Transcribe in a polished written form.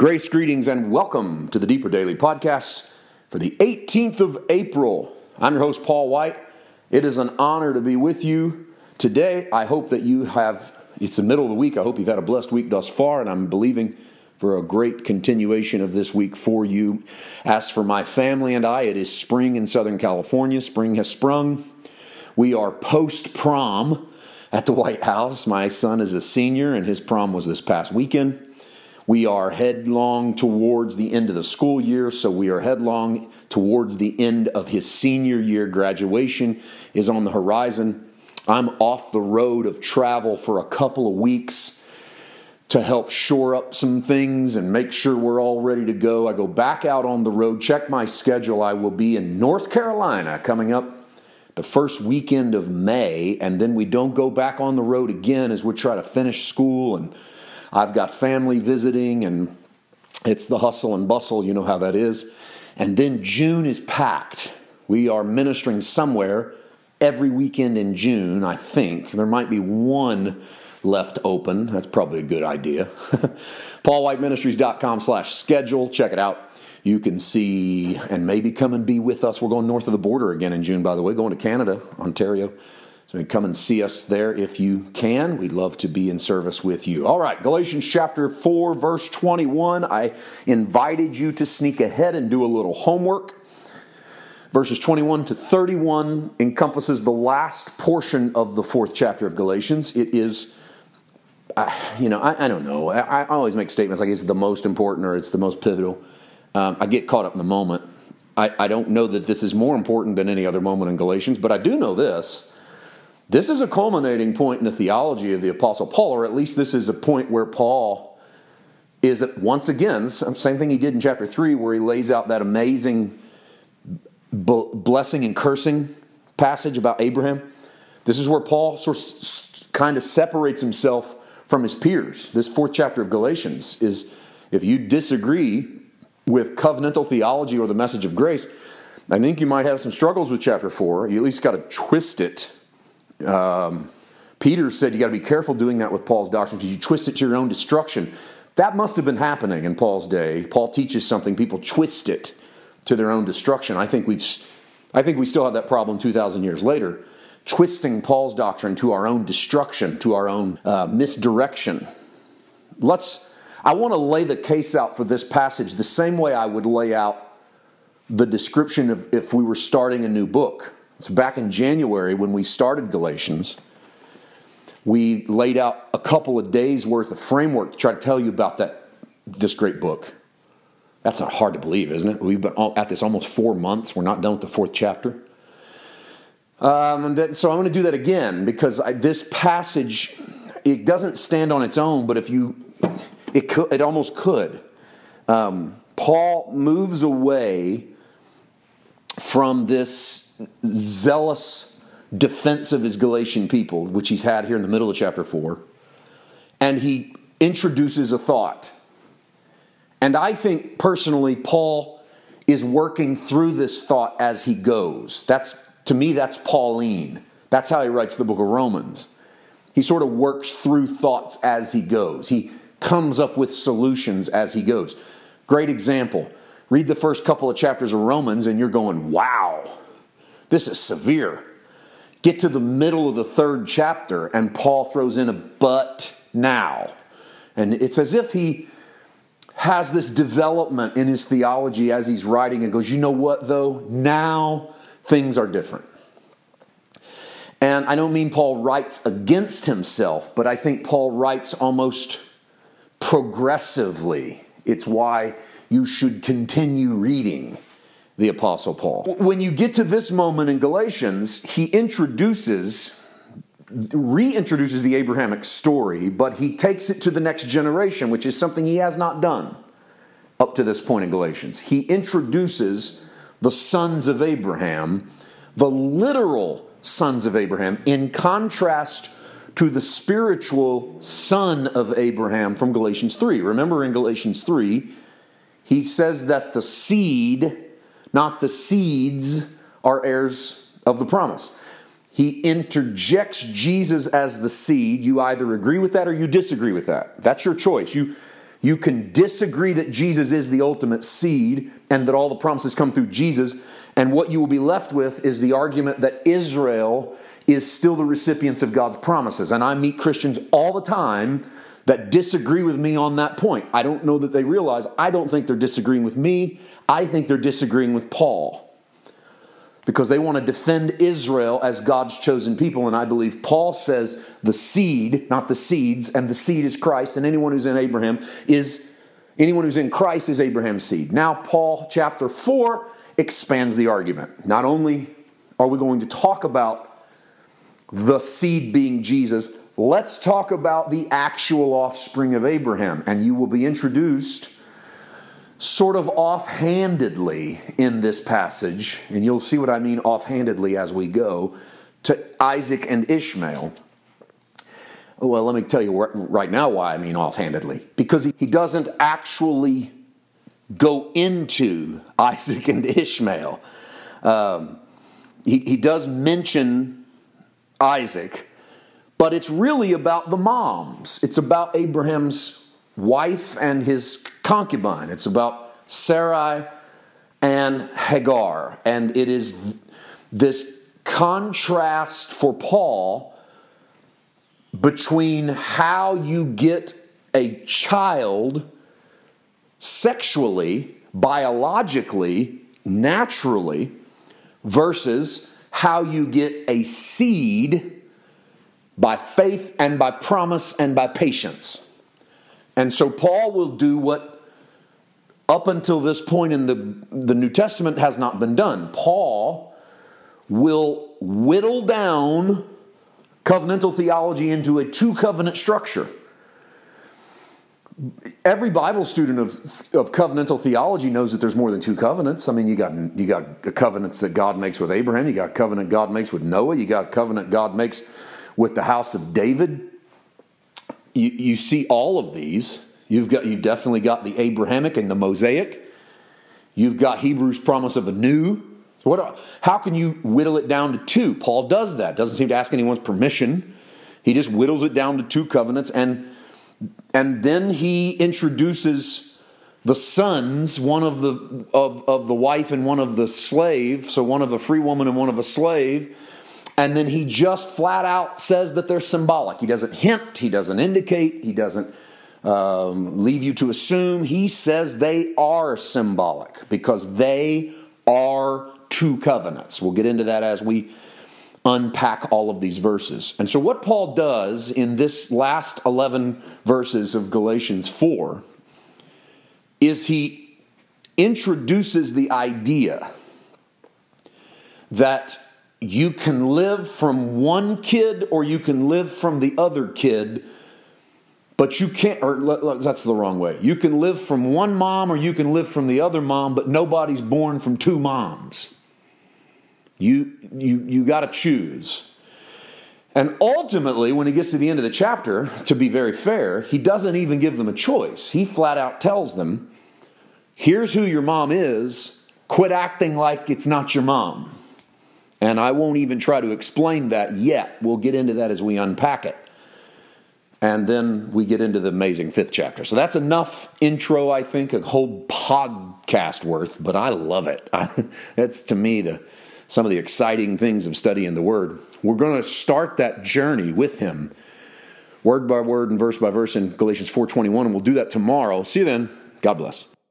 Grace, greetings, and welcome to the Deeper Daily Podcast for the 18th of April. I'm your host, Paul White. It is an honor to be with you today. I hope that you have, it's the middle of the week, I hope you've had a blessed week thus far, and I'm believing for a great continuation of this week for you. As for my family and I, it is spring in Southern California. Spring has sprung. We are post-prom at the White House. My son is a senior, and his prom was this past weekend. We are headlong towards the end of the school year, so we are headlong towards the end of his senior year. Graduation is on the horizon. I'm off the road of travel for a couple of weeks to help shore up some things and make sure we're all ready to go. I go back out on the road, check my schedule. I will be in North Carolina coming up the first weekend of May, and then we don't go back on the road again as we try to finish school, and I've got family visiting, and it's the hustle and bustle, you know how that is. And then June is packed. We are ministering somewhere every weekend in June, I think. There might be one left open. That's probably a good idea. PaulWhiteMinistries.com/schedule. Check it out. You can see and maybe come and be with us. We're going north of the border again in June, by the way, going to Canada, Ontario. So come and see us there if you can. We'd love to be in service with you. All right, Galatians chapter 4, verse 21. I invited you to sneak ahead and do a little homework. Verses 21 to 31 encompasses the last portion of the fourth chapter of Galatians. It is, I don't know. I always make statements like it's the most important or it's the most pivotal. I get caught up in the moment. I don't know that this is more important than any other moment in Galatians, but I do know this. This is a culminating point in the theology of the Apostle Paul, or at least this is a point where Paul is, once again, same thing he did in chapter 3, where he lays out that amazing blessing and cursing passage about Abraham. This is where Paul kind of separates himself from his peers. This fourth chapter of Galatians is, if you disagree with covenantal theology or the message of grace, I think you might have some struggles with chapter 4. You at least got to twist it. Peter said you got to be careful doing that with Paul's doctrine because you twist it to your own destruction. That must have been happening in Paul's day. Paul teaches something, people twist it to their own destruction. I think we still have that problem 2,000 years later, twisting Paul's doctrine to our own destruction, to our own misdirection. I want to lay the case out for this passage the same way I would lay out the description of if we were starting a new book. So back in January when we started Galatians, we laid out a couple of days worth of framework to try to tell you about this great book. That's not hard to believe, isn't it? We've been at this almost 4 months. We're not done with the fourth chapter. So I'm going to do that again because this passage, it doesn't stand on its own, but it almost could. Paul moves away from this zealous defense of his Galatian people, which he's had here in the middle of chapter 4, and he introduces a thought. And I think personally Paul is working through this thought as he goes. To me, that's Pauline. That's how he writes the book of Romans. He sort of works through thoughts as he goes. He comes up with solutions as he goes. Great example. Read the first couple of chapters of Romans and you're going, wow, this is severe. Get to the middle of the third chapter and Paul throws in a but now. And it's as if he has this development in his theology as he's writing and goes, you know what though? Now things are different. And I don't mean Paul writes against himself, but I think Paul writes almost progressively. It's why you should continue reading the Apostle Paul. When you get to this moment in Galatians, he reintroduces the Abrahamic story, but he takes it to the next generation, which is something he has not done up to this point in Galatians. He introduces the sons of Abraham, the literal sons of Abraham, in contrast to the spiritual son of Abraham from Galatians 3. Remember in Galatians 3, he says that the seed, not the seeds, are heirs of the promise. He interjects Jesus as the seed. You either agree with that or you disagree with that. That's your choice. You can disagree that Jesus is the ultimate seed and that all the promises come through Jesus. And what you will be left with is the argument that Israel is still the recipients of God's promises. And I meet Christians all the time that disagree with me on that point. I don't know that they realize, I don't think they're disagreeing with me. I think they're disagreeing with Paul. Because they want to defend Israel as God's chosen people. And I believe Paul says the seed, not the seeds, and the seed is Christ, and anyone who's in Christ is Abraham's seed. Now, Paul, chapter 4, expands the argument. Not only are we going to talk about the seed being Jesus, let's talk about the actual offspring of Abraham. And you will be introduced sort of offhandedly in this passage, and you'll see what I mean offhandedly as we go, to Isaac and Ishmael. Well, let me tell you right now why I mean offhandedly. Because he doesn't actually go into Isaac and Ishmael. He does mention Isaac, but it's really about the moms. It's about Abraham's wife and his concubine. It's about Sarai and Hagar. And it is this contrast for Paul between how you get a child sexually, biologically, naturally, versus how you get a seed by faith and by promise and by patience. And so Paul will do what up until this point in the New Testament has not been done. Paul will whittle down covenantal theology into a two-covenant structure. Every Bible student of covenantal theology knows that there's more than two covenants. I mean, you got the covenants that God makes with Abraham. You got a covenant God makes with Noah. You got a covenant God makes with the house of David. You see all of these. You've definitely got the Abrahamic and the Mosaic. You've got Hebrews' promise of a new. How can you whittle it down to two? Paul does that. Doesn't seem to ask anyone's permission. He just whittles it down to two covenants, and then he introduces the sons, one of the wife and one of the slave, so one of a free woman and one of a slave. And then he just flat out says that they're symbolic. He doesn't hint, he doesn't indicate, he doesn't leave you to assume. He says they are symbolic because they are two covenants. We'll get into that as we unpack all of these verses. And so what Paul does in this last 11 verses of Galatians 4 is he introduces the idea that you can live from one kid or you can live from the other kid, but you can't, or that's the wrong way. You can live from one mom or you can live from the other mom, but nobody's born from two moms. You got to choose. And ultimately, when he gets to the end of the chapter, to be very fair, he doesn't even give them a choice. He flat out tells them, here's who your mom is, quit acting like it's not your mom. And I won't even try to explain that yet. We'll get into that as we unpack it. And then we get into the amazing 5th chapter. So that's enough intro, I think, a whole podcast worth, but I love it. That's, to me, some of the exciting things of studying the Word. We're going to start that journey with him, word by word and verse by verse in Galatians 4:21, and we'll do that tomorrow. See you then. God bless.